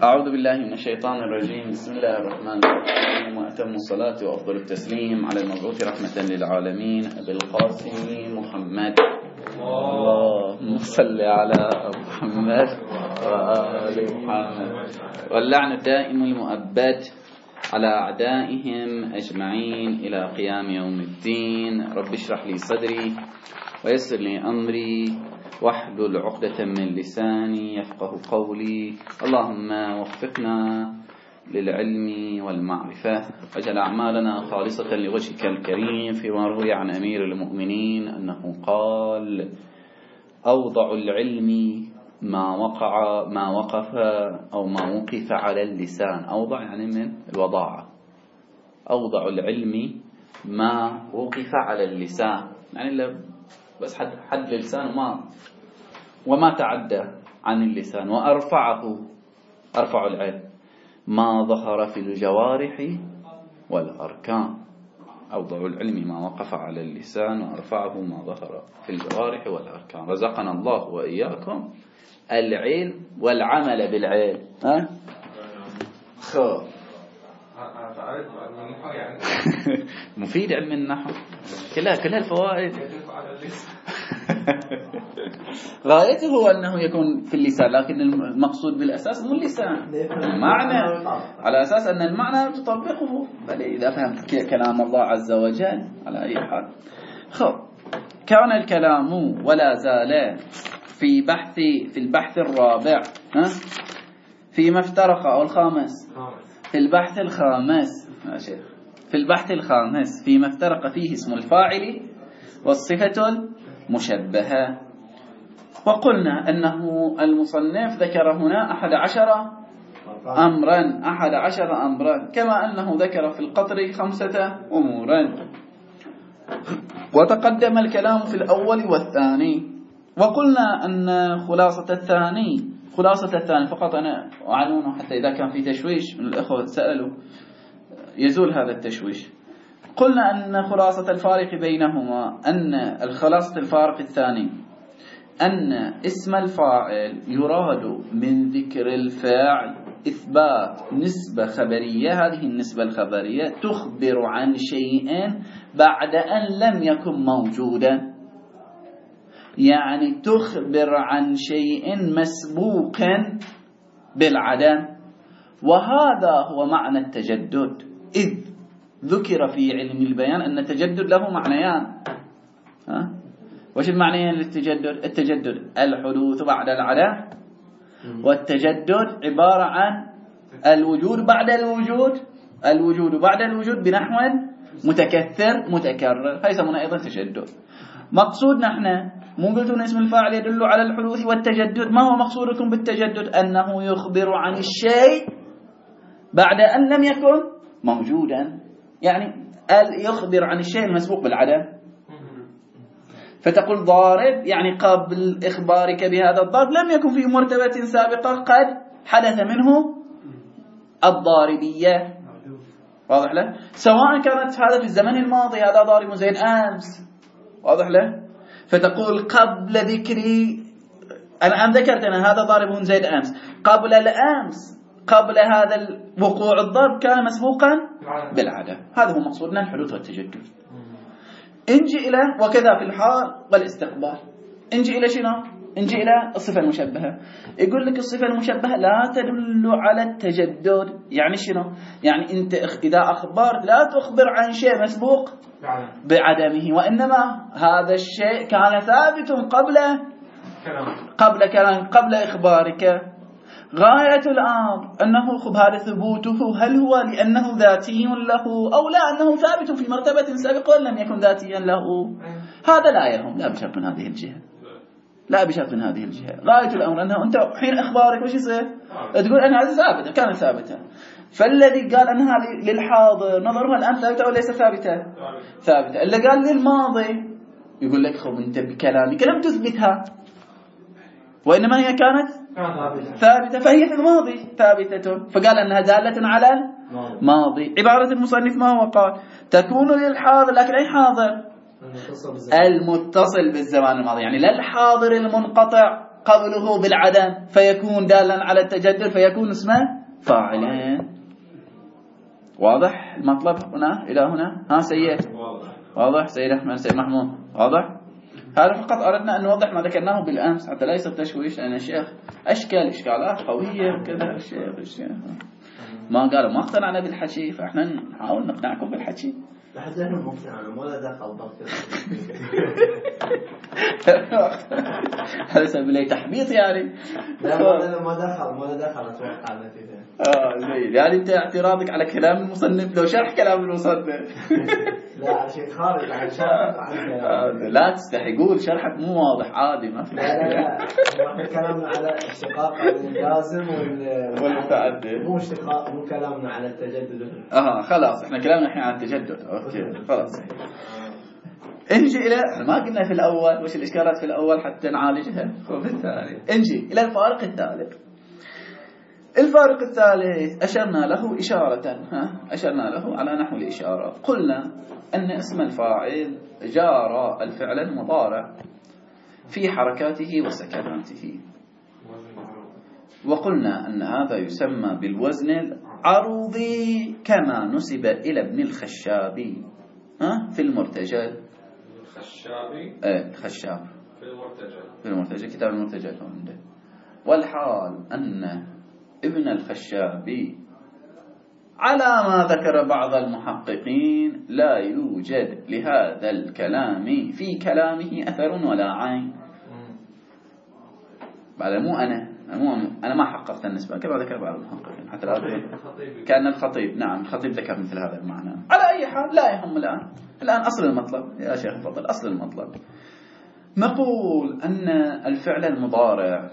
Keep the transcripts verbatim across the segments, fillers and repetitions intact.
أعوذ بالله من الشيطان الرجيم. بسم الله الرحمن الرحيم، وأتم الصلاة وأفضل التسليم على المبعوث رحمة للعالمين أبي القاسم محمد. اللهم صل على محمد وآل محمد. واللعن الدائم المؤبد على أعدائهم أجمعين إلى قيام يوم الدين. رب اشرح لي صدري ويسر لي أمري واحلل عقدة من لساني يفقه قولي. اللهم وفقنا للعلم والمعرفة، واجعل أعمالنا خالصة لوجهك الكريم. فيما روي عن أمير المؤمنين أنه قال: أوضع العلم ما وقع ما وقف أو ما وقف على اللسان. أوضع يعني من الوضاعة. أوضع العلم ما وقف على اللسان، يعني بس حد حد اللسان وما وما تعدى عن اللسان. وأرفعه أرفع العلم ما ظهر في الجوارح والأركان. أوضع العلم ما وقف على اللسان وأرفعه ما ظهر في الجوارح والأركان. رزقنا الله وإياكم العلم والعمل بالعلم. ها خو مفيد علم النحو، كلها كلها الفوائد. غايته هو أنه يكون في اللسان، لكن المقصود بالأساس مو اللسان، المعنى، على أساس أن المعنى تطبقه. بل إذا فهمت كلام الله عز وجل على أي حال. خب كان الكلام ولا زال في بحث في البحث الرابع، ها فيما افترق، أو الخامس، في البحث الخامس في البحث الخامس فيما افترق فيه اسم الفاعل والصفة المشبهة. وقلنا أنه المصنف ذكر هنا أحد عشر أمرا أحد عشر أمرا كما أنه ذكر في القطر خمسة أمورا. وتقدم الكلام في الأول والثاني. وقلنا أن خلاصة الثاني خلاصة الثاني فقط أنا أعنونه حتى إذا كان في تشويش من الأخوة سألوا يزول هذا التشويش. قلنا أن خلاصة الفارق بينهما، أن الخلاصة الفارق الثاني أن اسم الفاعل يراد من ذكر الفاعل إثبات نسبة خبرية. هذه النسبة الخبرية تخبر عن شيء بعد أن لم يكن موجودا، يعني تخبر عن شيء مسبوق بالعدم. وهذا هو معنى التجدد، إذ ذكر في علم البيان أن التجدد له معنيان. ها؟ وش المعنيين للتجدد؟ التجدد الحدوث بعد العدم، والتجدد عبارة عن الوجود بعد الوجود الوجود بعد الوجود بنحو متكثر متكرر، فيسمونه أيضا تجدد. مقصودنا احنا مو قلتوا اسم الفاعل يدل على الحدوث والتجدد. ما هو مقصودكم بالتجدد؟ أنه يخبر عن الشيء بعد أن لم يكن موجودا، يعني يخبر عن الشيء المسبوق بالعدم. فتقول ضارب، يعني قبل إخبارك بهذا الضرب لم يكن في مرتبة سابقة قد حدث منه الضاربية. واضح له؟ سواء كانت هذا في الزمن الماضي، هذا ضارب زيد أمس. واضح له؟ فتقول قبل ذكري، الآن ذكرت أنا هذا ضارب زيد أمس، قبل الأمس قبل هذا وقوع الضرب كان مسبوقا بالعدم. هذا هو مقصودنا الحدوث والتجدد. انجي إلى وكذا في الحال والاستقبال. انجي إلى شنو؟ انجي إلى الصفة المشبهة. يقول لك الصفة المشبهة لا تدل على التجدد. يعني شنو؟ يعني أنت إذا أخبرت لا تخبر عن شيء مسبوق بعدمه، وإنما هذا الشيء كان ثابت قبل قبل كلام قبل إخبارك. غاية الأمر أنه خب هذا ثبوته هل هو لأنه ذاتي له أو لا أنه ثابت في مرتبة سابقة ولم يكن ذاتيا له. هذا لا يهم، لا بشرط من هذه الجهة، لا بشرط من هذه الجهة. غاية الأمر أنه أنت حين إخبارك وش يصير؟ تقول أن هذا ثابتة، كانت ثابتة. فالذي قال أنها للحاضر نظرها الآن ثابتة وليس ثابتة ثابتة. اللي قال للماضي يقول لك خب أنت بكلامك لم تثبتها، وإنما هي كانت ثابتة، فهي في الماضي ثابتة، فقال أنها دالة على الماضي. عبارة المصنف ما هو قال؟ تكون للحاضر، لكن أي حاضر؟ المتصل بالزمان الماضي، يعني لا الحاضر المنقطع قبله بالعدم فيكون دالا على التجدد فيكون اسمه فاعلا. واضح المطلب هنا إلى هنا؟ ها سيد واضح؟ سيد أحمد سيد محمود واضح؟ هذا فقط أردنا أن نوضح ما ذكرناه بالأمس حتى لا يصير تشويش، لأن الشيخ أشكال إشكالات قوية وكذا. الشيخ الشيخ ما قالوا ما اقتنعنا بالحكي، فإحنا نحاول نقنعكم بالحكي. لحد الآن مقتنعون ولا دخل ضغط هذا سبب لي تحبيط يعني. لا ما ما دخل ما دخل أتوقع النتيجة. آه زين يعني أنت اعتراضك على كلام المصنف لو شرح كلام المصنف. لا شيء خارج عن شرح. لا تستحي قول شرحك مو واضح عادي ما في. لا لا لا احنا كلامنا على اشتقاق اللازم والمتعدد، مو اشتقاق مو كلامنا على التجدد. اه خلاص احنا كلامنا الحين عن التجدد. اوكي خلاص انجي الى ما قلنا في الاول وش الاشكالات في الاول حتى نعالجها في الثاني. انجي الى الفارق الثالث. الفارق الثالث أشرنا له إشارة، ها أشرنا له على نحو الإشارة. قلنا أن اسم الفاعل جار الفعل المضارع في حركاته وسكناته، وقلنا أن هذا يسمى بالوزن العروضي كما نسب إلى ابن الخشابي ها في المرتجل. الخشابي ايه الخشاب في المرتجل في المرتجل كتاب المرتجل عنده. والحال أن ابن الخشابي على ما ذكر بعض المحققين لا يوجد لهذا الكلام في كلامه أثر ولا عين. بعد مو أنا مو أنا ما حققت النسبة كما ذكر بعض المحققين حتى الآن كان الخطيب. نعم الخطيب ذكر مثل هذا المعنى. على أي حال لا يهم الآن. الآن أصل المطلب يا شيخ الفضل، أصل المطلب نقول أن الفعل المضارع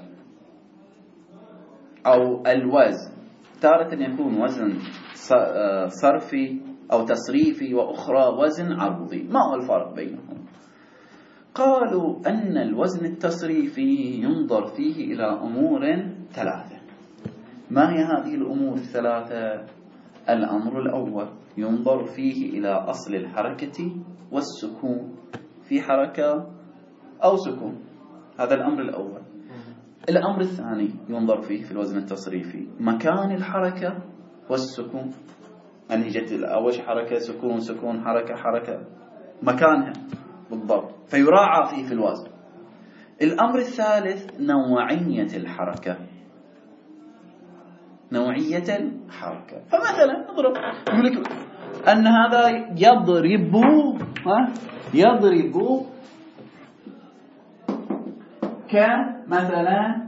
أو الوزن تارة يكون وزن صرفي أو تصريفي وأخرى وزن عرضي. ما هو الفرق بينهم؟ قالوا أن الوزن التصريفي ينظر فيه إلى أمور ثلاثة. ما هي هذه الأمور الثلاثة؟ الأمر الأول ينظر فيه إلى أصل الحركة والسكون، في حركة أو سكون، هذا الأمر الأول. الأمر الثاني ينظر فيه في الوزن التصريفي مكان الحركة والسكون، يعني جت أول حركة سكون سكون حركة حركة مكانها بالضبط فيراعى فيه في الوزن. الأمر الثالث نوعية الحركة، نوعية الحركة. فمثلا نضرب يقول لك أن هذا يضرب ها يضرب كمثلا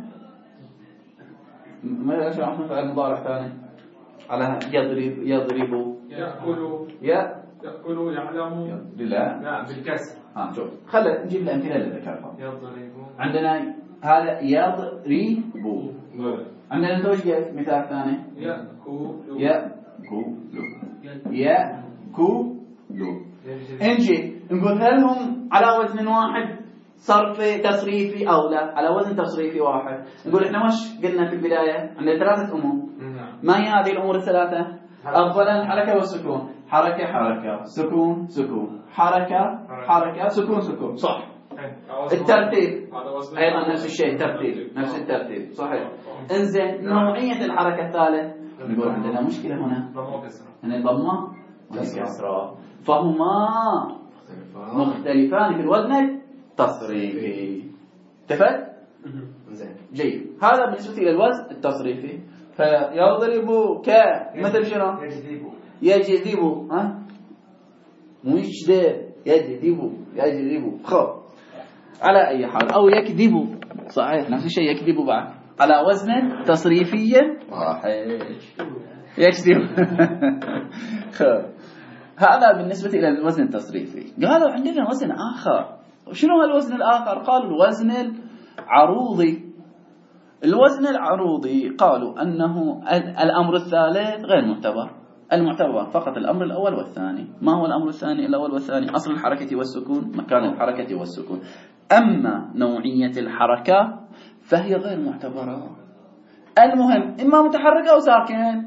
ما شرحنا فعل مضارع ثاني على يضرب يضرب يأكل يأكل يعلم لا لا بالكسر. ها شوف خلينا نجيب الأمثلة اللي ذكرها. يضرب عندنا هذا يضرب، عندنا توجيه مثال ثاني يأكل يأكل يأكل. انجي نقول هل هم على وزن واحد صرفي تصريفي أو لا؟ على وزن تصريفي واحد. نقول إحنا وش قلنا في البداية؟ عندنا ثلاثة أمور. ما هي هذه الأمور الثلاثة؟ أولا الحركة والسكون، حركة حركة سكون سكون حركة حركة سكون سكون. صح. الترتيب أيضا نفس الشيء، ترتيب نفس الترتيب صحيح. انزين نوعية الحركة الثالث نقول عندنا مشكلة هنا، هنا ضمة وكسرة، فهما مختلفان في الوزن التصريفي. اتفق؟ زين جيد. هذا بالنسبة إلى الوزن التصريفي. فيضرب ك مثل شنو؟ يجذب يجذب ها مو يجذب يجذب يجذب خو على أي حال أو يكذب صحيح نفس الشيء يكذب بعد على وزن تصريفي واحد يكذب. هذا بالنسبة إلى الوزن التصريفي. قالوا عندنا وزن آخر. شنو هو الوزن الآخر؟ قالوا الوزن العروضي. الوزن العروضي قالوا أنه الأمر الثالث غير معتبر، المعتبر فقط الأمر الأول والثاني. ما هو الأمر الثاني الأول والثاني؟ أصل الحركة والسكون، مكان الحركة والسكون. أما نوعية الحركة فهي غير معتبرة. المهم إما متحرك أو ساكن.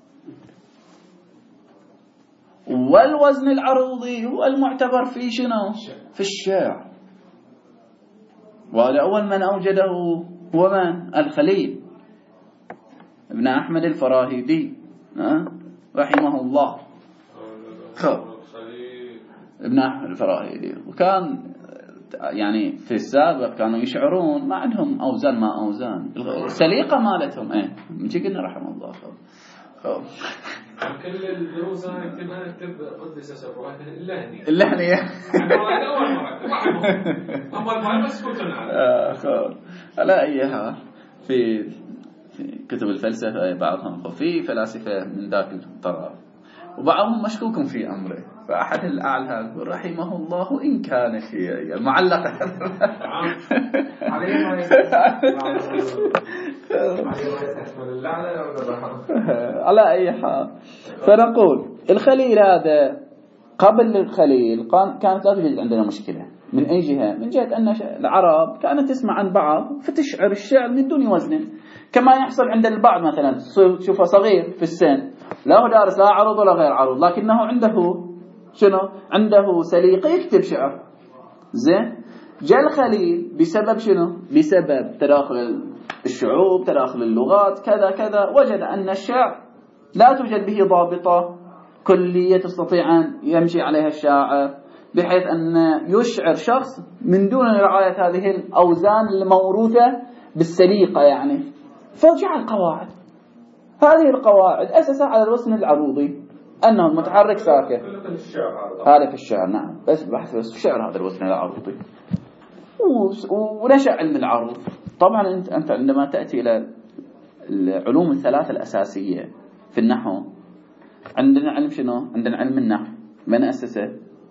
والوزن العروضي هو المعتبر في شنو؟ في الشيع. وهذا أول من أوجده هو من؟ الخليل ابن أحمد الفراهيدي أه؟ رحمه الله. خب ابن أحمد الفراهيدي، وكان يعني في السابق كانوا يشعرون ما عندهم أوزان ما أوزان السليقة مالتهم ايه مجي قلنا رحمه الله. خب خب كل الدروس انا اكتبها اكتب قدس سبعه الا هني الا هني اول مره اول مره بس كنت انا خب على اي حال في في كتب الفلسفه بعضهم في فلاسفه من ذاك الطرف وبعضهم مشكوك في امره، فاحد الاعلى يقول رحمه الله ان كان شيعيا معلقه عليه ما على أي حال. فنقول الخليل هذا قبل الخليل كانت لا توجد عندنا مشكلة. من أي جهة؟ من جهة أن العرب كانت تسمع عن بعض فتشعر الشعر من دون وزن، كما يحصل عند البعض مثلا تشوفه صغير في السن لا هو دارس لا عروض ولا غير عروض، لكنه عنده شنو؟ عنده سليقة يكتب شعر زين. جاء الخليل بسبب شنو؟ بسبب تداخل الشعوب، تداخل اللغات، كذا كذا، وجد أن الشعر لا توجد به ضابطة كلية تستطيع أن يمشي عليها الشاعر بحيث أن يشعر شخص من دون رعاية هذه الأوزان الموروثة بالسليقة يعني. فجعل قواعد، هذه القواعد أسسها على الوزن العروضي أنه المتحرك ساكن. هذا في الشعر نعم، بس بحث بس في الشعر هذا الوزن العروضي. ونشأ علم العروض. طبعا أنت أنت عندما تأتي إلى العلوم الثلاثة الأساسية في النحو، عندنا علم شنو؟ عندنا علم النحو، من أسسه؟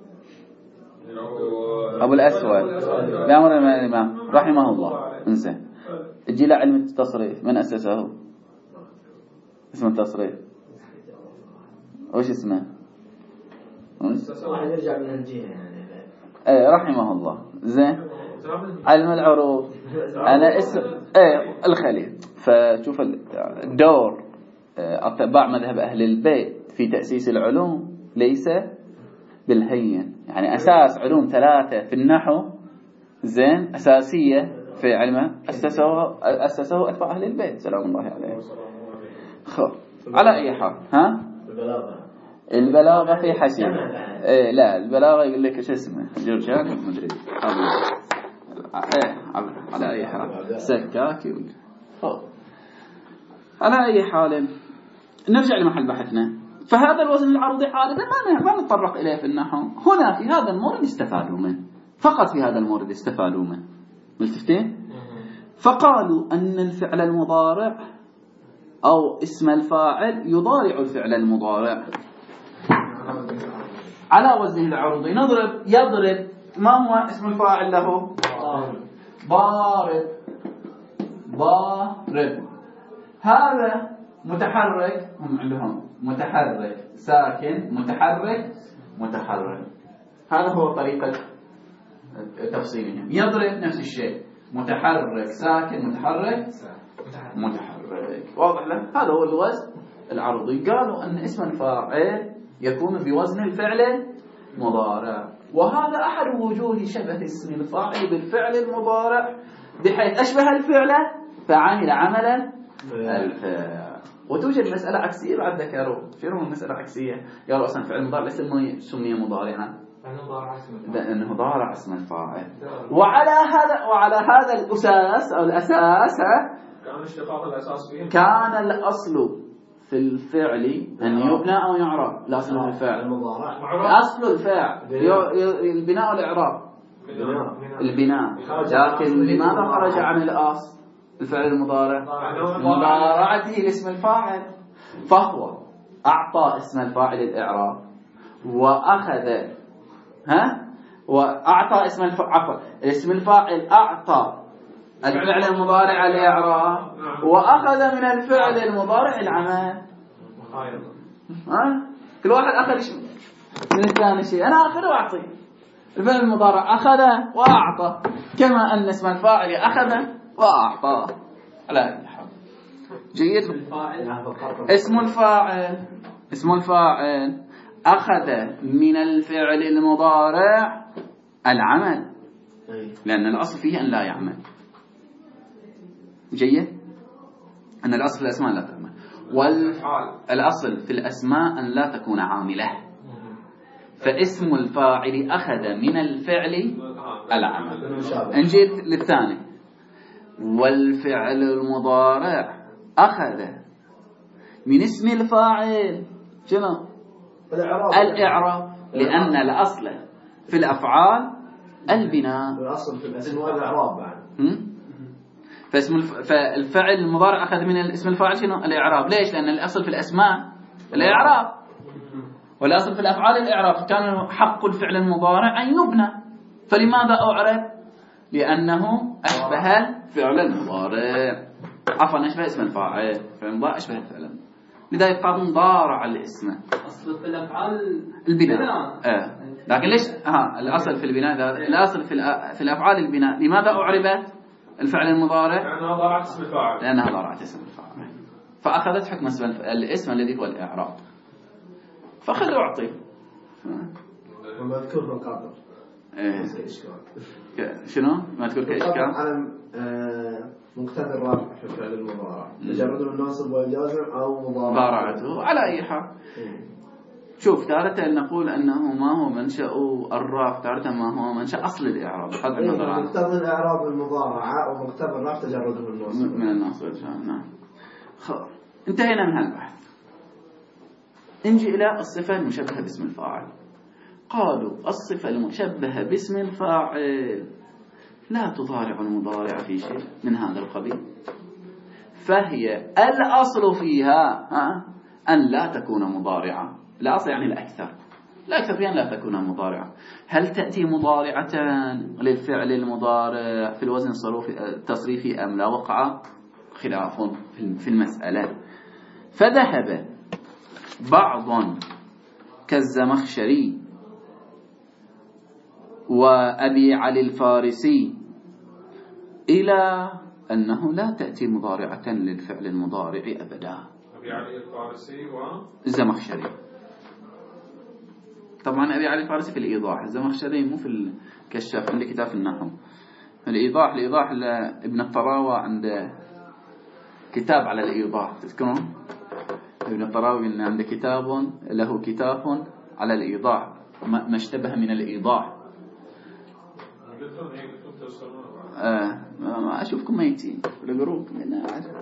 أبو الأسود بأمر الإمام رحمه الله. انزين اجي له علم التصريف، من أسسه؟ اسمه التصريف وش اسمه؟ واحد يرجع من الجهة يعني ايه رحمه الله. زين علم العروض انا اسم ايه الخليل. فشوف الدور اتباع مذهب اهل البيت في تأسيس العلوم ليس بالهين، يعني اساس علوم ثلاثة في النحو زين اساسية في علمه اسسه اسسه اتباع اهل البيت سلام الله عليهم. خب على اي حال ها البلاغة في حشي إيه لا البلاغة يقول لك ايش اسمه جرجاني مدري ايه على اي حال سكاكي على اي حال. نرجع لمحل بحثنا. فهذا الوزن العرضي حالة ما ما نتطرق اليه في النحو. هنا في هذا المورد استفادوا منه، فقط في هذا المورد استفادوا منه. ملتفتين؟ فقالوا ان الفعل المضارع او اسم الفاعل يضارع الفعل المضارع على وزنه العروضي. نضرب يضرب، ما هو اسم الفاعل له؟ ضارب. ضارب هذا متحرك، هم عندهم متحرك ساكن متحرك متحرك، هذا هو طريقة تفصيلهم. يضرب نفس الشيء، متحرك ساكن متحرك متحرك. واضح له؟ هذا هو الوزن العرضي. قالوا أن اسم الفاعل يكون بوزن الفعل المضارع، وهذا أحد وجوه شبه اسم الفاعل بالفعل المضارع بحيث أشبه الفعل فعمل عملا الفعل. وتوجد مسألة عكسية بعد ذكروا. شنو المسألة عكسية؟ قالوا أصلا فعل مضارع ليس سمي مضارعا لأنه ضارع اسم الفاعل. وعلى هذا وعلى هذا الأساس أو الأساس كان اشتقاق الأساس فيه كان الأصل في الفعل أن يبنى أو يعرب. الأصل في الفعل أصل الفعل البناء والإعراب البناء، لكن لماذا خرج عن الأصل الفعل المضارع؟ مضارعته لاسم الفاعل، فهو أعطى اسم الفاعل الإعراب وأخذ ها وأعطى اسم الفاعل عفوا اسم الفاعل أعطى الفعل المضارع الإعراب وأخذ من الفعل المضارع العمل. ها كل واحد أخذ من الثاني شيء، أنا أخذ وأعطي. الفعل المضارع أخذ وأعطى كما أن اسم الفاعل أخذ وأعطى. على جيد. اسم الفاعل اسم الفاعل أخذ من الفعل المضارع العمل، لأن الأصل فيه أن لا يعمل. جيد؟ أن الأصل في الأسماء لا تكون، والأصل في الأسماء أن لا تكون عاملة. فاسم الفاعل أخذ من الفعل العمل. انجيت للثاني، والفعل المضارع أخذ من اسم الفاعل شنو؟ الإعراب، لأن الأصل في الأفعال البناء. الأصل في الأسماء الإعراب بعد. فاسم الف... فالفعل المضارع أخذ من الاسم الفاعل شنو؟ الإعراب. ليش؟ لأن الأصل في الأسماء الإعراب، والأصل في الأفعال الإعراب. كان حق الفعل المضارع أن يبنى، فلماذا أعرب؟ لأنه أشبه الفعل المضارع، عفوا أشبه اسم الفاعل، فعل المضارع أشبه الفعل، لذا يبقى مضارع الاسم. أصل في الأفعال البناء. آه. لكن ليش؟ ها الأصل في البناء ده. الأصل في في الأفعال البناء. لماذا أعربت الفعل المضارع؟ لأنها ضارعت اسم الفاعل. لأنها ضارعت اسم الفاعل، فأخذت حكم اسم الاسم الذي هو الإعراب. فخذ أعطي. ومذكور بالقدر. إيه. شنو؟ مذكور كإشكال. على مقتضى الرفع في الفعل المضارع، تجرد الناصب والجازم أو مضارعته على أي حال. شوف، تارة نقول أنه ما هو منشأ الرفع، تارة ما هو منشأ أصل الإعراب. بغض النظر عن مقتضى الإعراب المضارعة ومقتضى الرفع تجرده الناصب من الناصب. نعم. خلاص انتهينا من هالبحث. نجي إلى الصفة المشبهة باسم الفاعل. قالوا الصفة المشبهة باسم الفاعل لا تضارع المضارع في شيء من هذا القبيل، فهي الأصل فيها أن لا تكون مضارعة. الأصل يعني الأكثر، الأكثر فيها أن لا تكون مضارعة. هل تأتي مضارعة للفعل المضارع في الوزن التصريفي أم لا؟ وقع خلاف في المسألة. فذهب بعض كالزمخشري وأبي علي الفارسي إلى أنه لا تأتي مضارعة للفعل المضارع أبدا. أبي علي الفارسي والزمخشري. طبعا أبي علي الفارسي في الإيضاح، الزمخشري مو في الكشاف، عند كتاب النحو. الإيضاح الإيضاح لابن الطراوة عند كتاب على الإيضاح، تذكرون ابن الطراوي عنده كتاب له كتاب على الإيضاح، ما اشتبه من الإيضاح. آه ما أشوفكم ميتين الجروب من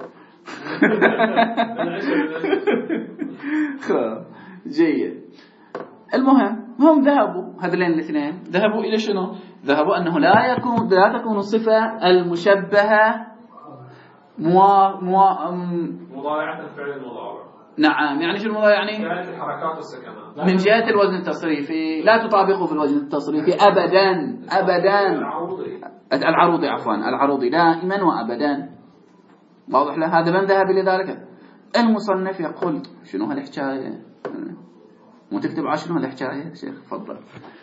جيد. المهم هم ذهبوا هذين الاثنين ذهبوا إلى شنو؟ ذهبوا أنه لا يكون لا تكون الصفة المشبهة موا موا مضارعة الفعل المضارع. نعم، يعني شو المضارع؟ يعني جهة الحركات والسكنات من جهة الوزن التصريفي لا تطابقه في الوزن التصريفي أبدا أبدا. العروضي العروضي عفوا العروضي دائما وأبدا. واضح له؟ هذا من ذهب إلى ذلك. المصنف يقول شنو هالحكاية؟ مو تكتب على شنو هالحكاية شيخ؟ تفضل.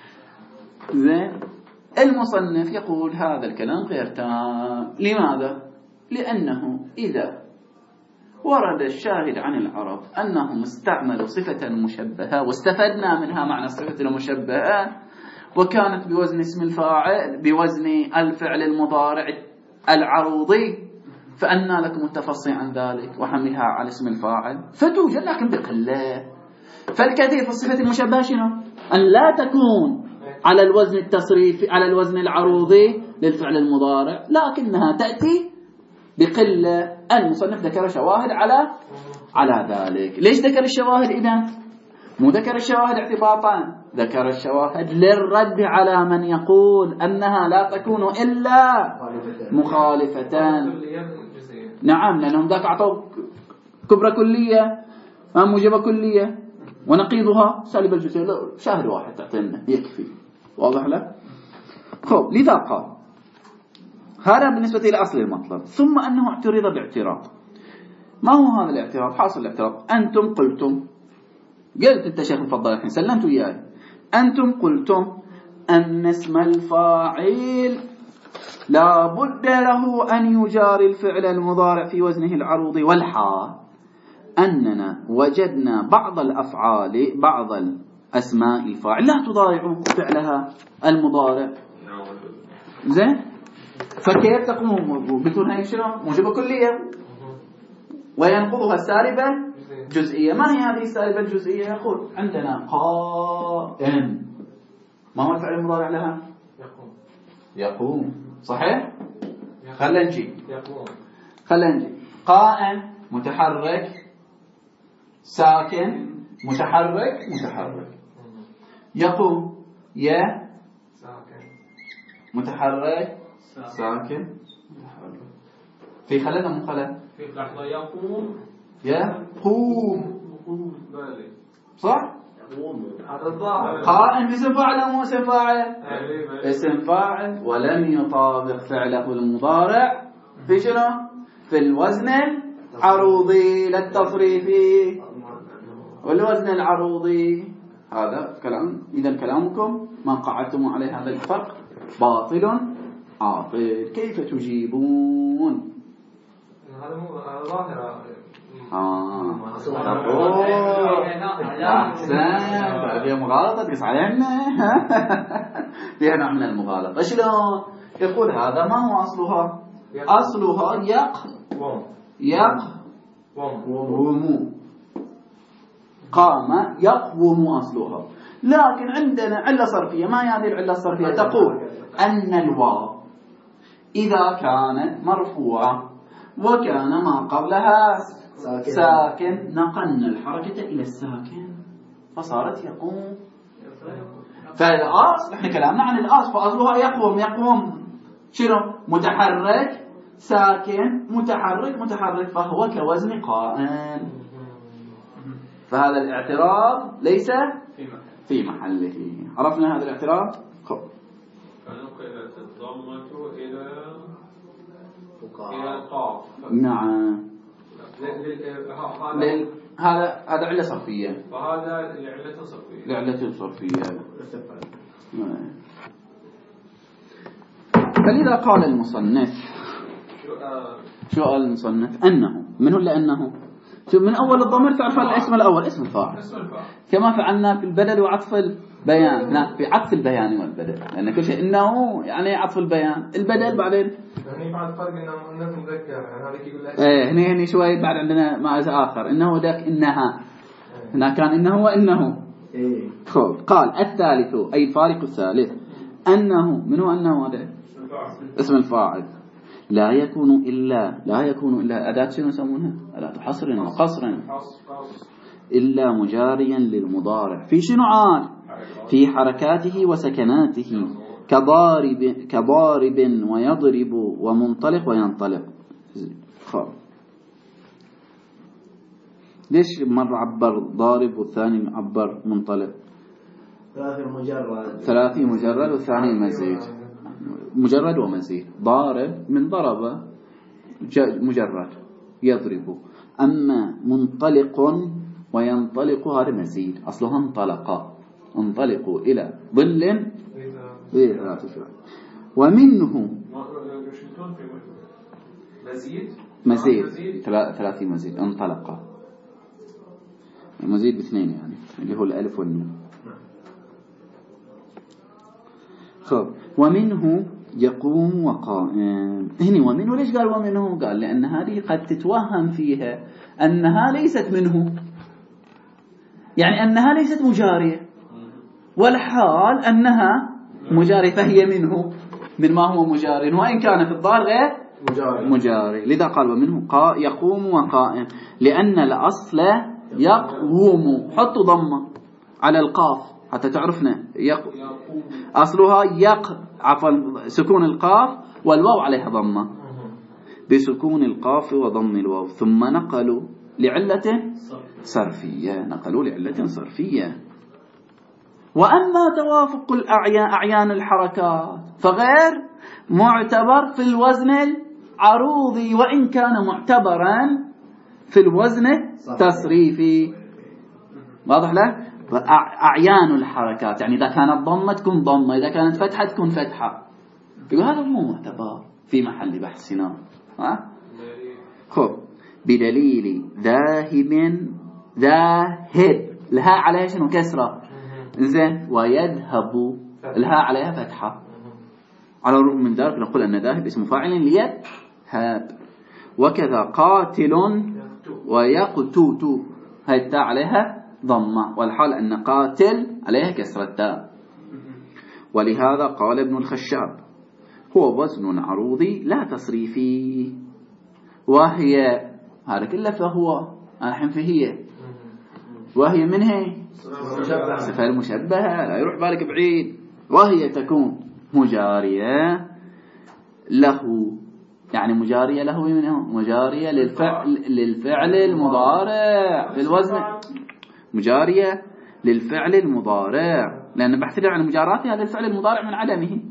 زين. المصنف يقول هذا الكلام غير تام. لماذا؟ لأنه إذا ورد الشاهد عن العرب أنهم استعملوا صفة مشبهة واستفدنا منها معنى الصفة المشبهة وكانت بوزن اسم الفاعل بوزن الفعل المضارع العروضي، فأنا لكم التفصي عن ذلك وحملها على اسم الفاعل، فتوجد لكن بقلة. فالكثير في الصفة المشبهة شنو؟ أن لا تكون على الوزن التصريفي على الوزن العروضي للفعل المضارع، لكنها تأتي بقلة. المصنف ذكر شواهد على على ذلك. ليش ذكر الشواهد إذن؟ مو ذكر الشواهد اعتباطا، ذكر الشواهد للرد على من يقول أنها لا تكون إلا مخالفة. نعم، لأنهم ذاك أعطوا كبرى كلية موجبة كلية ونقيضها سالب الجزئية. شاهد واحد تعطينا يكفي. واضح له؟ خب، لذا قال هذا بالنسبة إلى أصل المطلب. ثم أنه اعترض باعتراض. ما هو هذا الاعتراض؟ حاصل الاعتراض أنتم قلتم، قلت أنت شيخ مفضل الحين سلمت وياي، أنتم قلتم أن اسم الفاعل لا بد له أن يجاري الفعل المضارع في وزنه العروضي، والحال أننا وجدنا بعض الأفعال بعض الأسماء الفاعل لا تضارع فعلها المضارع. زين؟ فكيف تقوم؟ قلتون هاي شنو؟ موجبة كلية وينقضها السالبة جزئية. ما هي هذه السالبة الجزئية؟ يقول عندنا قائم، ما هو الفعل المضارع لها؟ يقوم. يقوم، صحيح؟ خلنا نجي يقوم. خلنا نجي قائم متحرك ساكن متحرك متحرك. يقوم يا ساكن متحرك ساكن متحرك. في خلل أم خلل؟ في لحظة يقوم يقوم، بالي صح؟ هذا الظاهر. قائم اسم فاعل أو مو اسم فاعل؟ أيوة. اسم فاعل ولم يطابق فعله المضارع في شنو؟ في الوزن العروضي للتصريفي. والوزن العروضي هذا كلام. إذا كلامكم ما قعدتم عليه هذا الفرق باطل عاطل. كيف تجيبون؟ هذا مو ظاهرة. آه أحسن. فيها مغالطة تقص علينا. فيها نوع من المغالطة. شلون؟ يقول هذا ما هو أصلها؟ أصلها يق يقوم. قام يقوم أصلها. لكن عندنا علة صرفية. ما هي هذه العلة الصرفية؟ تقول أن الواو إذا كانت مرفوعة وكان ما قبلها ساكن, ساكن نقلنا الحركة إلى الساكن فصارت يقوم. فالأصل احنا كلامنا عن الأصل، فأصلها يقوم. يقوم شنو؟ متحرك ساكن متحرك متحرك، فهو كوزن قائم. فهذا الاعتراض ليس في محله. عرفنا هذا الاعتراض؟ خب فنقلت الضمة إلى إلى القاف. نعم. لل... هذا هذا علة صرفية. وهذا العلة الصرفية. العلة الصرفية. فلذا قال المصنف شو قال المصنف؟ أنه منه لأنه شو من أول الضمير تعرف الاسم الأول اسم الفاعل كما فعلنا في البدل وعطف البيان. هنا في عطف البيان والبدل، لأن كل شيء إنه يعني عطف البيان. البدل بعدين يعني بعد فرق إنه الناس مذكر يعني هذا يقول لك إيه هني هني شوي بعد عندنا مع آخر إنه ذاك إنها. هنا كان إنه وإنه. خب قال الثالث أي الفارق الثالث أنه منه أنه هذا اسم الفاعل لا يكون إلا لا يكون إلا أداة شنو يسمونها؟ أداة حصر وقصر إلا مجاريا للمضارع في شنو عال؟ في حركاته وسكناته كضارب كضارب ويضرب ومنطلق وينطلق. خب ليش مرة عبر ضارب والثاني عبر منطلق؟ ثلاثي مجرد ثلاثي مجرد والثاني مزيد. مجرد ومزيد. ضارب من ضرب مجرد يضرب. أما منطلق وينطلق هذا مزيد. أصلها انطلق انطلقوا إلى ظل ومنه مزيد مزيد ثلاثي مزيد انطلق مزيد باثنين يعني اللي هو الألف والنون. خب ومنه يقوم وقائم. هنا ومنه ليش قال ومنه؟ قال لأن هذه قد تتوهم فيها أنها ليست منه، يعني أنها ليست مجارية، والحال أنها مجارية فهي منه من ما هو مجاري، وإن كان في الظاهر غير مجاري. مجاري. لذا قال ومنه يقوم وقائم، لأن الأصل يقوم. حطوا ضمة على القاف حتى تعرفنا يق... أصلها يق عفوا سكون القاف والواو عليها ضمة، بسكون القاف وضم الواو. ثم نقلوا لعلة صرفية نقلوا لعلة صرفية. وأما توافق الأعيان أعيان الحركات فغير معتبر في الوزن العروضي، وإن كان معتبرا في الوزن التصريفي. واضح له؟ أعيان الحركات يعني إذا كانت ضمة تكون ضمة، إذا كانت فتحة تكون فتحة. يقول هذا مو معتبر في محل بحثنا. ها؟ خب بدليل ذاهب ذاهب الهاء عليها شنو كسرة، زين، ويذهب الهاء عليها فتحة. على الرغم من ذلك نقول أن ذاهب اسم فاعل ليذهب. وكذا قاتل ويقتوت، هاي التاء عليها ضمة، والحال أن قاتل عليها كسر التاء. ولهذا قال ابن الخشاب هو وزن عروضي لا تصريفي، وهي هذا كله فهو الحين فهي، وهي من هي صفة المشبهة، لا يروح بالك بعيد. وهي تكون مجارية له، يعني مجارية له منه مجارية للفعل للفعل المضارع بالوزن، مجارية للفعل المضارع، لأن بحث عن مجاراتها للفعل المضارع من عدمه.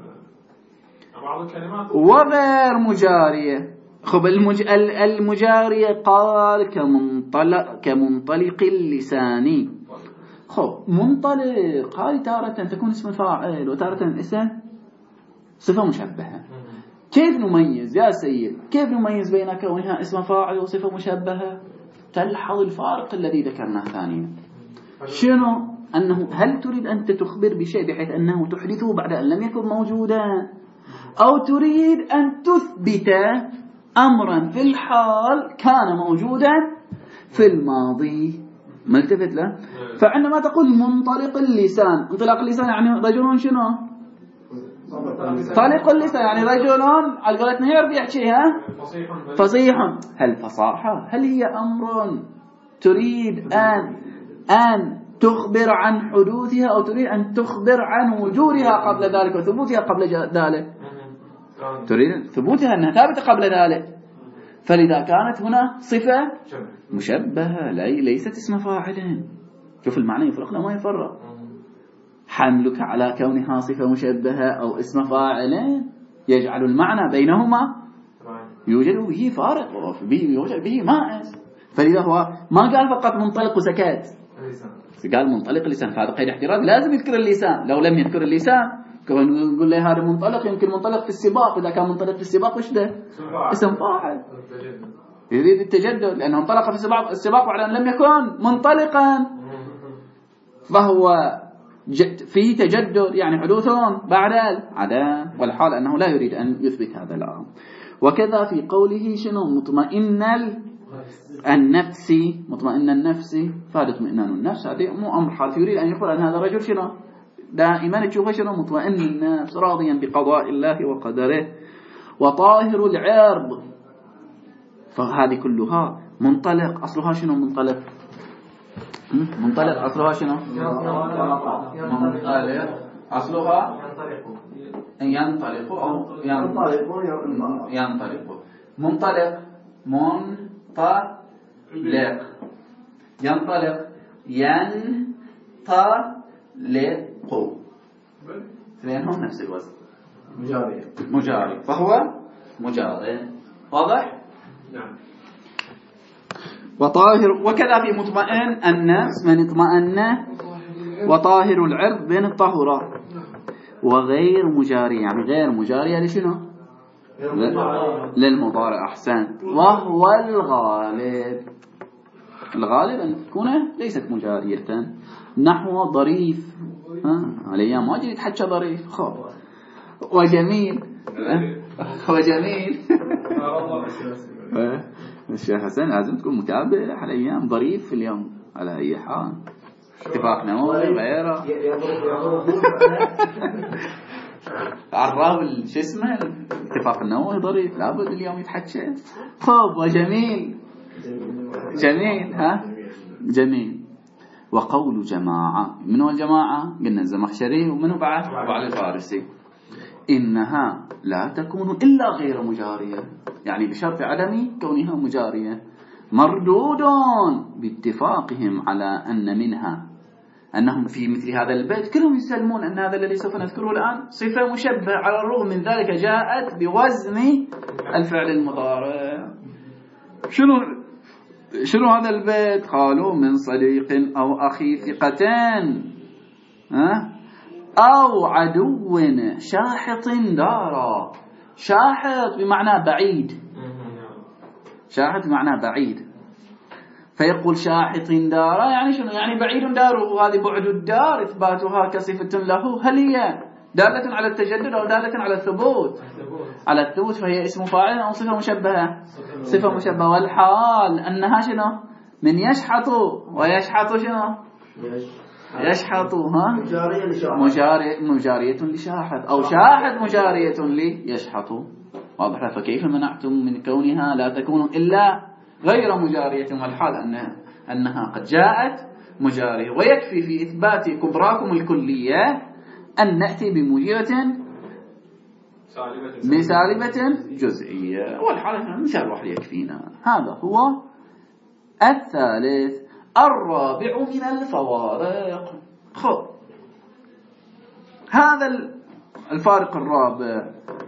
وغير مجارية، خب المج... المجارية قال كمنطلق كمنطلق اللساني. خب منطلق هاي تارة تكون اسم فاعل وتارة اسم صفة مشبهة. كيف نميز يا سيد، كيف نميز بين كونها اسم فاعل وصفة مشبهة؟ تلحظ الفارق الذي ذكرناه ثانيا. شنو؟ أنه هل تريد أن تخبر بشيء بحيث أنه تحدثه بعد أن لم يكن موجودا، أو تريد أن تثبت أمرا في الحال كان موجودا في الماضي؟ ما التفت له. فعندما تقول منطلق اللسان، انطلاق اللسان يعني رجل شنو؟ طلق اللسان يعني رجل على قولتنا يعرف يحكيها فصيح. هل فصاحة هل هي أمر تريد أن أن تخبر عن حدوثها، أو تريد أن تخبر عن وجودها قبل ذلك وثبوتها قبل ذلك؟ تريد ثبوتها أنها ثابتة قبل ذلك، فلذا كانت هنا صفة مشبهة ليست اسم فاعل. شوف المعنى يفرق لا ما يفرق. حملك على كونها صفة مشبهة أو اسم فاعل يجعل المعنى بينهما يوجد به فارق، يوجد به مائز. فلذا هو ما قال فقط منطلق وسكات، قال منطلق اللسان، فهذا قيد احتراز لازم يذكر اللسان. لو لم يذكر اللسان كمان نقول له هذا منطلق، يمكن منطلق في السباق، إذا كان منطلق في السباق وش ده؟ اسم فاعل يريد التجدد، لأنه انطلق في السباق السباق بعد أن لم يكن منطلقا، فهو فيه تجدد يعني حدوث بعد العدم، والحال أنه لا يريد أن يثبت هذا الأمر. وكذا في قوله شنو مطمئن النفس، مطمئن النفس فهذا اطمئنان النفس، هذا مو أمر حال، يريد أن يقول أن هذا الرجل شنو دائما تشوفه شنو مطمئن النفس راضيا بقضاء الله وقدره. وطاهر العرض، فهذه كلها منطلق. أصلها شنو منطلق؟ منطلق أصلها شنو؟ منطلق أصلها ينطلق أو ينطلق ينطلق منطلق منطلق ينطلق ينطلق اثنينهم نفس الوزن، مجاري مجاري فهو مجاري. واضح؟ نعم. وطاهر، وكذا في مطمئن النفس من اطمئن، وطاهر العرض بين الطهورة. وغير مجاري يعني غير مجاري لشنو؟ للمضارع. أحسن. وهو الغالب، الغالب أن تكون ليست مجارية، نحو ظريف. عليا ما جيت حكى ظريف خب وجميل وجميل الشيخ حسن لازم تكون متابع على أيام ظريف في اليوم على أي حال، اتفاق نووي غيره عراب شو اسمه اتفاق النووي ظريف لابد اليوم يتحكى. خب وجميل جميل ها جميل. وقول جماعة، من هو الجماعة؟ قلنا الزمخشري، ومنه بعد بعد الفارسي، إنها لا تكون إلا غير مجارية، يعني بشرط عدم كونها مجارية، مردود باتفاقهم على أن منها، أنهم في مثل هذا البيت كلهم يسلمون أن هذا الذي سوف نذكره الآن صفة مشبهة، على الرغم من ذلك جاءت بوزن الفعل المضارع. شنو شنو هذا البيت؟ قالوا من صديق أو أخي ثقتان أو عدو شاحط دارا. شاحط بمعنى بعيد، شاحط بمعنى بعيد، فيقول شاحط دارا يعني شنو؟ يعني بعيد داره، وهذه بعد الدار إثباتها كصفة له، هل هي دالة على التجدد أو دالة على الثبوت؟ على الثبوت، فهي اسم فاعل أو صفة مشبهة؟ صفة مشبهة. والحال أنها شنو؟ من يشحط، ويشحط شنو؟ يشحط ها مجارية لشاحط، مجارية مجارية لشاحط، أو شاحط مجارية ليشحط. واضح؟ فكيف منعتم من كونها لا تكون إلا غير مجارية؟ والحال أنها أنها قد جاءت مجارية. ويكفي في إثبات كبراكم الكلية أن نأتي بموجبة بسالبة جزئية، والحال مثال واحد يكفينا. هذا هو الثالث. الرابع من الفوارق. خب، هذا الفارق الرابع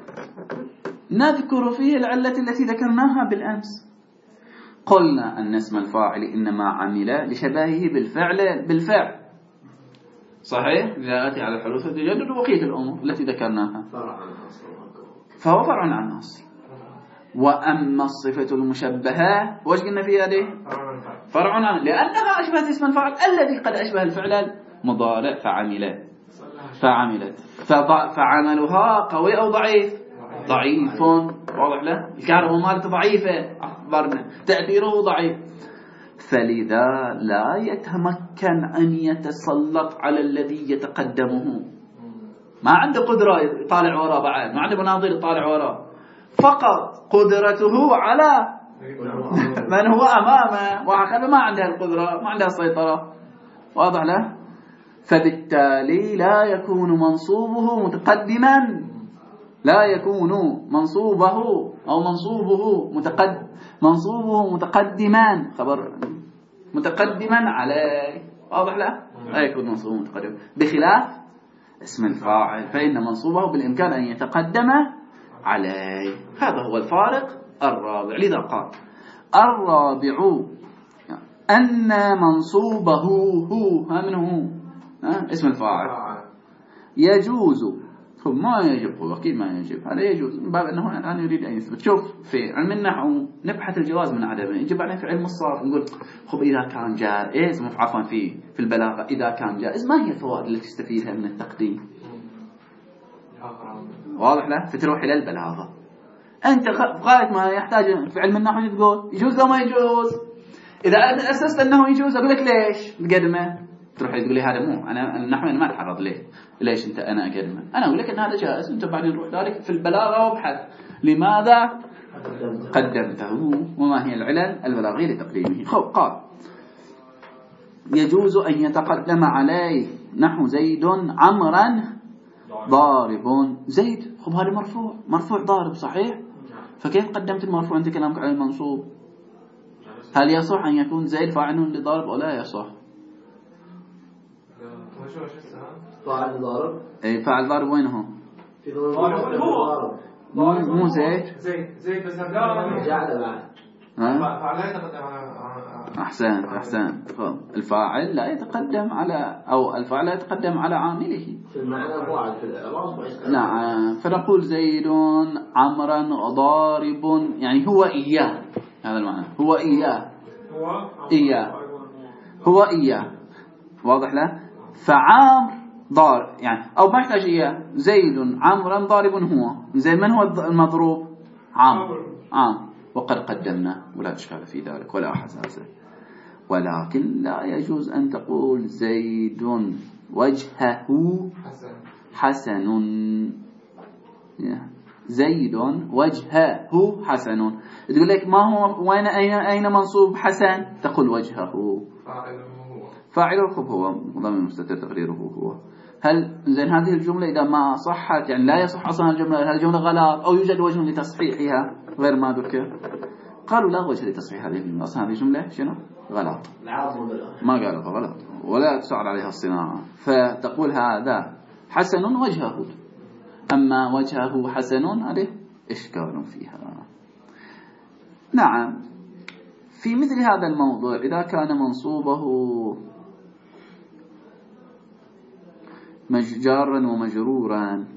نذكر فيه العلة التي ذكرناها بالأمس. قلنا أن اسم الفاعل إنما عمل لشبهه بالفعل بالفعل، صحيح؟ لآتي على الحدوث والتجدد وبقية الأمور التي ذكرناها، فهو فرع عن الأصل. وأما الصفة المشبهة وش قلنا فيها دي؟ فرع عنه، لأنها أشبهت اسم الفاعل الذي قد أشبه الفعل المضارع فعمل فعملت. فعملها قوي أو ضعيف؟ ضعيف. واضح له؟ الكهرباء مالته ضعيفة، أخبرنا تأثيره ضعيف، فلذا لا يتمكن أن يتسلط على الذي يتقدمه. ما عنده قدرة يطالع وراء، بعد ما عنده مناظر يطالع وراء، فقط قدرته على من هو أمامه، وهكذا ما عندها القدرة، ما عندها السيطرة. واضح له؟ فبالتالي لا يكون منصوبه متقدما، لا يكون منصوبه أو منصوبه متقدم منصوبه متقدما، خبر متقدما عليه. واضح له؟ لا يكون منصوبه متقدما، بخلاف اسم الفاعل فإن منصوبه بالإمكان أن يتقدم عليه. هذا هو الفارق الرابع. لذا قال الرابع أن منصوبه هو، ها من هو؟ ها؟ اسم الفاعل يجوز. ما يجب، هو أكيد ما يجب، هذا يجوز من باب أنه الآن يريد أن يثبت. شوف، في علم النحو نبحث الجواز من عدمه، يجب عليه في علم الصرف نقول خب إذا كان جائز، عفوا في في البلاغة إذا كان جائز ما هي الفوائد التي تستفيدها من التقديم؟ واضح له؟ فتروح إلى البلاغة. أنت غاية ما يحتاج في علم النحو تقول يجوز أو ما يجوز. إذا أسست أنه يجوز أقول لك ليش تقدمه؟ تروح تقول لي هذا مو أنا النحو أنا ما أتحرض ليه؟ ليش أنت أنا أقدمه؟ أنا أقول لك أن هذا جائز، أنت بعدين نروح ذلك في البلاغة وابحث لماذا قدمته وما هي العلل البلاغية لتقديمه. خب، قال يجوز أن يتقدم عليه نحو زيد عمرا ضارب. زيد، خب هذا مرفوع، مرفوع ضارب صحيح، فكيف قدمت المرفوع أنت كلامك على المنصوب؟ هل يصح أن يكون زيد فاعل لضارب أو لا يصح؟ فاعل ضارب، أي فاعل ضارب وين هو؟ في ضارب مو مو زيد زيد زيد بس هذا جعل بعد فعلا يتقدم على أحسن أحسن. الفاعل لا يتقدم على، أو الفاعل لا يتقدم على عامله في المعنى فاعل في الإعراب. نعم، فنقول زيد عمرا ضارب، يعني هو إياه، هذا المعنى، هو إياه هو إياه هو إياه. واضح له؟ فعامر ضارب يعني، أو ما يحتاج إياه، زيد عمرا ضارب هو زي من هو المضروب؟ عامر عام، وقد قدمنا ولا إشكال في ذلك ولا حساسة. ولكن لا يجوز أن تقول زيد وجهه حسن، زيد وجهه حسن، تقول لك ما هو وين أين أين منصوب حسن؟ تقول وجهه فاعله خب هو ضمن مستتر تقريره هو. هل زين هذه الجملة إذا ما صحت يعني لا يصح أصلا الجملة، هذه الجملة غلط أو يوجد وجه لتصحيحها غير ما ذكر؟ قالوا لا وجه لتصحيح هذه الجملة، أصلا هذه الجملة شنو؟ غلط، ما قالوا غلط ولا تسعر عليها الصناعة، فتقول هذا حسن وجهه، أما وجهه حسن هذه إشكال فيها. نعم، في مثل هذا الموضوع إذا كان منصوبه جارا ومجرورا،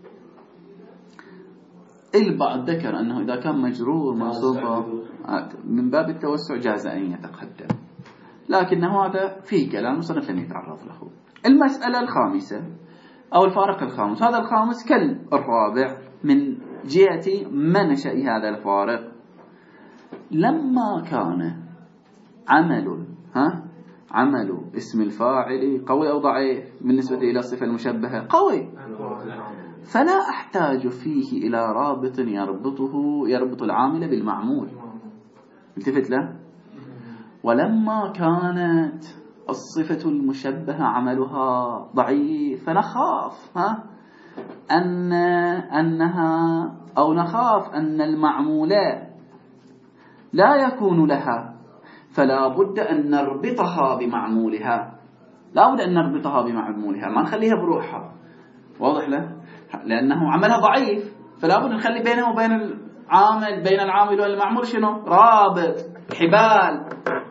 البعض ذكر أنه إذا كان مجرور منصوبه من باب التوسع جاز أن يتقدم، لكنه هذا فيه كلام مصنف لم يتعرض له. المسألة الخامسة أو الفارق الخامس. هذا الخامس كالرابع من جهة منشأ هذا الفارق. لما كان عمل ها عمل اسم الفاعل قوي أو ضعيف بالنسبة إلى الصفة المشبهة قوي، فلا أحتاج فيه إلى رابط يربطه يربط العامل بالمعمول. التفت له. ولما كانت الصفة المشبهة عملها ضعيف فنخاف ها أن أنها أو نخاف أن المعمول لا يكون لها، فلا بد أن نربطها بمعمولها. لا بد أن نربطها بمعمولها، ما نخليها بروحها. واضح له؟ لأنه عملها ضعيف، فلا بد نخلي بينه وبين العامل بين العامل والمعمول شنو؟ رابط، حبال.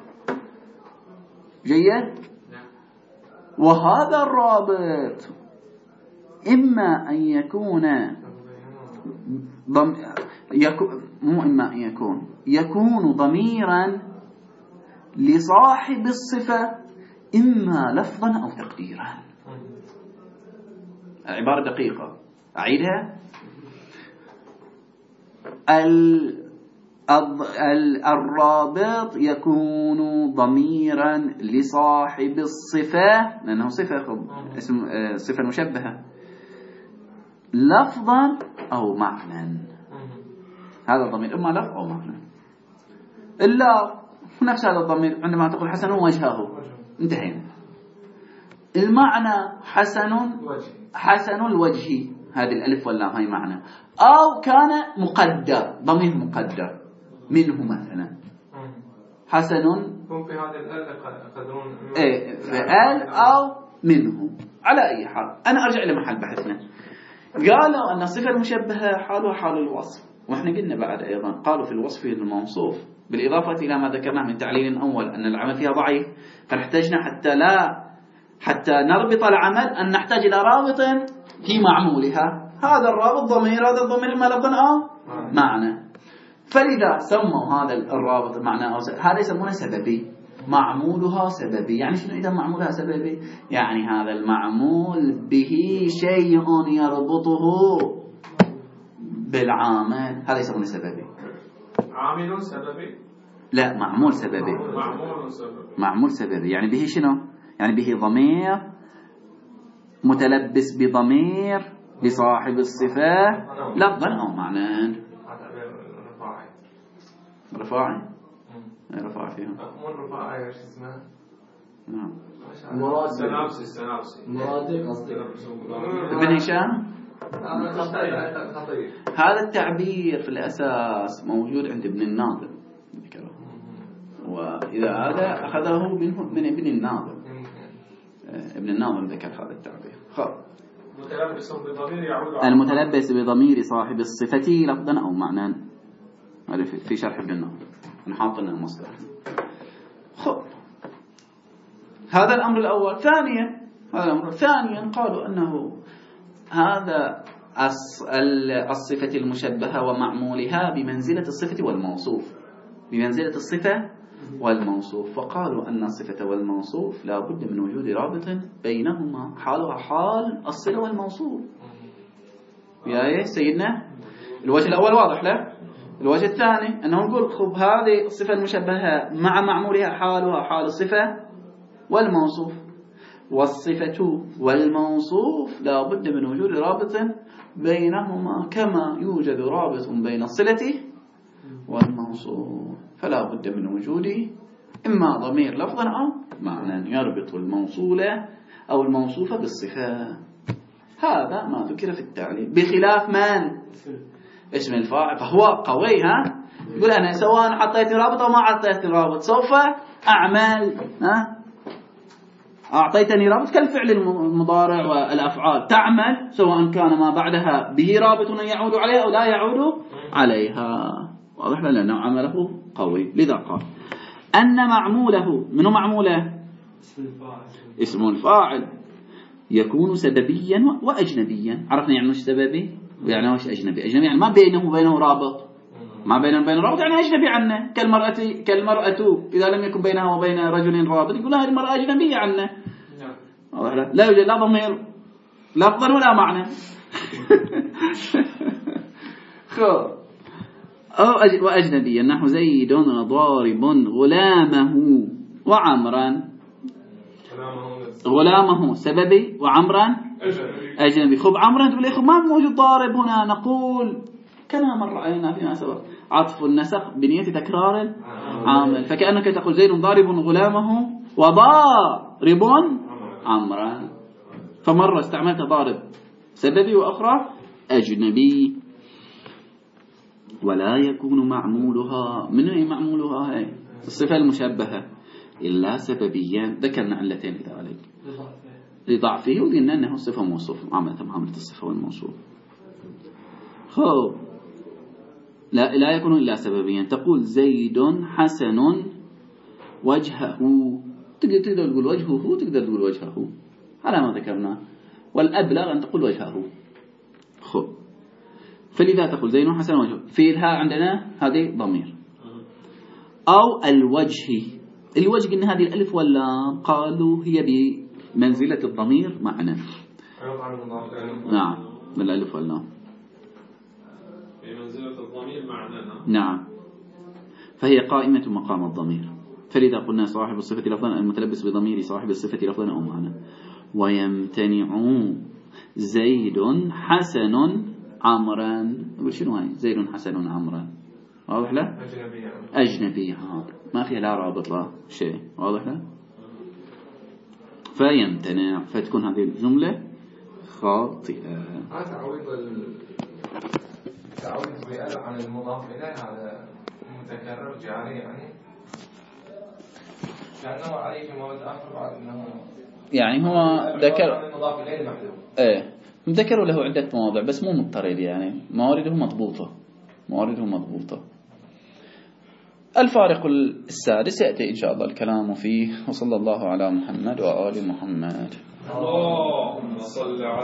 جيد؟ وهذا الرابط إما أن يكون ضم... يكون مو إما أن يكون يكون ضميرا لصاحب الصفة، إما لفظا أو تقديرا. عبارة دقيقة أعيدها. ال... الرابط يكون ضميرا لصاحب الصفة لأنه صفة اسم صفة مشبهة، لفظا أو معنى. هذا الضمير إما لفظ أو معنى. إلا نفس هذا الضمير عندما تقول حسن وجهه انتهينا. المعنى حسن حسن الوجه، هذه الألف واللام هاي معنى. أو كان مقدر، ضمير مقدر منه مثلا حسن في هذه الآل قدرون إيه فعل أو منه. على أي حال أنا أرجع إلى محل بحثنا. قالوا أن الصفة المشبهة حالها حال الوصف، وإحنا قلنا بعد أيضا قالوا في الوصف الموصوف بالإضافة إلى ما ذكرناه من تعليل أول أن العمل فيها ضعيف، فنحتاجنا حتى لا حتى نربط العمل أن نحتاج إلى رابط في معمولها. هذا الرابط ضمير، هذا الضمير إما لفظا أو معنى. فلذا سموا هذا الرابط معنى أو سبب. هذا يسمونه سببي، معمولها سببي. يعني شنو إذا معمولها سببي؟ يعني هذا المعمول به شيء يربطه بالعامل، هذا يسمونه سببي. عامل سببي؟ لا، معمول سببي. معمول سببي. معمول سببي يعني به شنو؟ يعني به ضمير متلبس بضمير لصاحب الصفة لفظا أو معنى. رفاعي. رفاعي؟ رفاعي فيها. مو الرفاعي ايش اسمها؟ نعم. مراد السنابسي السنابسي. مرادي قصدي. ابن هشام؟ خطير. هذا التعبير في الأساس موجود عند ابن الناظم ذكره، وإذا هذا أخذه منه من ابن الناظم. ابن الناظم ذكر هذا التعبير. خب. متلبس بضمير يعود على المتلبس بضمير صاحب الصفة لفظا أو معنى. هذا في شرح ابن الناظم، نحاطنا المصدر. خب. هذا الأمر الأول. ثانيا هذا الأمر ثانيا قالوا أنه هذا الصفة المشبهة ومعمولها بمنزلة الصفة والموصوف، بمنزلة الصفة والموصوف. فقالوا أن الصفة والموصوف لا بد من وجود رابط بينهما، حالها حال الصلة والموصوف. يا إيه سيدنا؟ الوجه الأول واضح له. الوجه الثاني أنه نقول خب هذه الصفة المشبهة مع معمولها حالها حال الصفة والموصوف، والصفة والموصوف لا بد من وجود رابط بينهما كما يوجد رابط بين الصلة والموصوف. فلا بد من وجود إما ضمير لفظا أو معنى يربط الموصول أو الموصوف بالصفة. هذا ما ذكر في التعليل، بخلاف من؟ اسم الفاعل، فهو قوي. ها يقول أنا سواء حطيت رابط أو ما حطيت رابط سوف أعمل. ها أعطيتني رابط كالفعل المضارع والأفعال تعمل، سواء كان ما بعدها به رابط يعود عليها أو لا يعود عليها. واضح لأنه عمله قوي. لذا قال أن معموله، منه معموله؟ اسم الفاعل يكون سببيا وأجنبيا. عرفنا يعني وش سببي ويعني وش أجنبي. أجنبي يعني ما بينه وبينه رابط، ما بينه وبينه رابط يعني أجنبي عنه. كالمرأة كالمرأة إذا لم يكن بينها وبين رجل رابط يقول هذه المرأة أجنبية عنه. لا لا يوجد لا ضمير لفظا ولا معنى. خب أو أج... وأجنبيا نحو زيد ضارب غلامه وعمرا. غلامه سببي وعمرا أجنبي. خب عمرا تقول لي خب ما موجود ضارب هنا، نقول كما مر علينا فيما سبق عطف النسق بنية تكرار العامل، فكأنك تقول زيد ضارب غلامه وضارب عمرا، فمرة استعملت ضارب سببي وأخرى أجنبي. ولا يكون معمولها، من أي معمولها؟ هي الصفة المشبهة إلا سببيا، ذكرنا علتين لذلك لضعفه، وقلنا أنه صفة موصوف عامة معاملة الصفة والموصوف. خب لا, لا يكون إلا سببيا. تقول زيد حسن وجهه، تقدر تقدر تقول وجهه، تقدر تقول وجهه على ما ذكرنا، والأبلغ أن تقول وجهه. خب فلذا تقول زيد حسن وجهه. في الها عندنا هذه ضمير. أو الوجه، الوجه إن هذه الألف واللام قالوا هي بمنزلة الضمير معنا. نعم بالألف واللام بمنزلة الضمير معنا. نعم، فهي قائمة مقام الضمير. فلذا قلنا صاحب الصفة لفظا المتلبس بضمير صاحب الصفة لفظا أو معنى. ويمتنع زيد حسن عمرا. نقول شنو هاي زيد حسن عمرا؟ واضح له؟ أجنبي. أجنبي ما فيها لا رابط لا شيء. واضح له؟ فيمتنع، فتكون هذه الجملة خاطئة. هذا تعويض ال... تعويض بيئة عن المضاف إليه هذا متكرر جاري يعني، لأنه عليه في مواد آخر بعد أنه يعني هو ذكر المضاف إليه محذوف. إيه ذكروا له عدة مواضع بس مو مضطرد، يعني موارده مضبوطة، موارده مضبوطة. الفارق السادس يأتي إن شاء الله الكلام فيه. وصلى الله على محمد وآل محمد. اللهم صل على